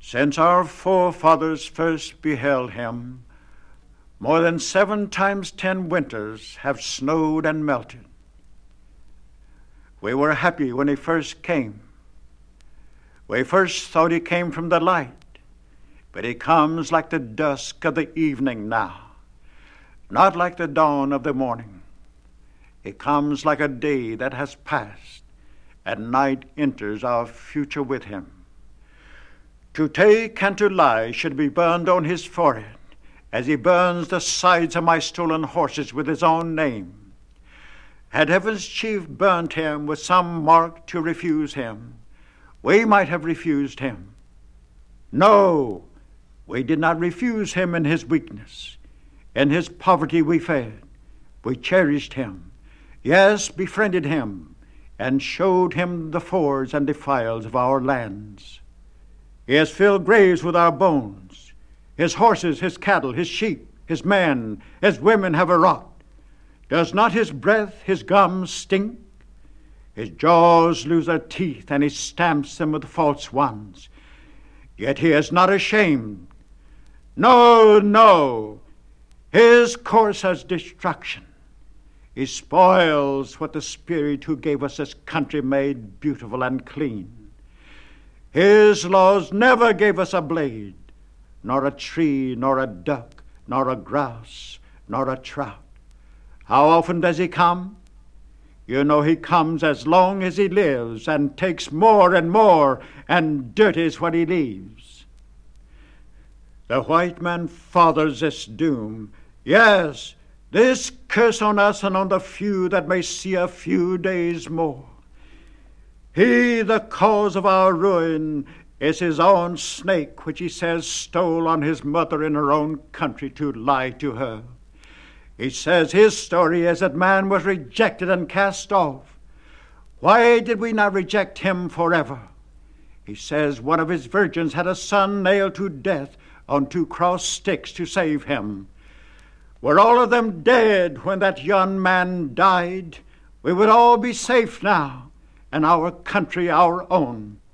Since our forefathers first beheld him, more than 7 times 10 winters have snowed and melted. We were happy when he first came. We first thought he came from the light, but he comes like the dusk of the evening now, not like the dawn of the morning. He comes like a day that has passed, and night enters our future with him. To take and to lie should be burned on his forehead, as he burns the sides of my stolen horses with his own name. Had heaven's chief burnt him with some mark to refuse him, we might have refused him. No, we did not refuse him in his weakness. In his poverty we fed. We cherished him, yes, befriended him, and showed him the fords and defiles of our lands. He has filled graves with our bones. His horses, his cattle, his sheep, his men, his women have a rot. Does not his breath, his gums stink? His jaws lose their teeth, and he stamps them with false ones. Yet he is not ashamed. No, no. His course has destruction. He spoils what the Spirit who gave us this country made beautiful and clean. His laws never gave us a blade, nor a tree, nor a duck, nor a grouse, nor a trout. How often does he come? You know he comes as long as he lives, and takes more and more, and dirties what he leaves. The white man fathers this doom, yes, this curse on us and on the few that may see a few days more. He, the cause of our ruin, is his own snake, which he says stole on his mother in her own country to lie to her. He says his story is that man was rejected and cast off. Why did we not reject him forever? He says one of his virgins had a son nailed to death on 2 cross sticks to save him. Were all of them dead when that young man died, we would all be safe now, and our country our own.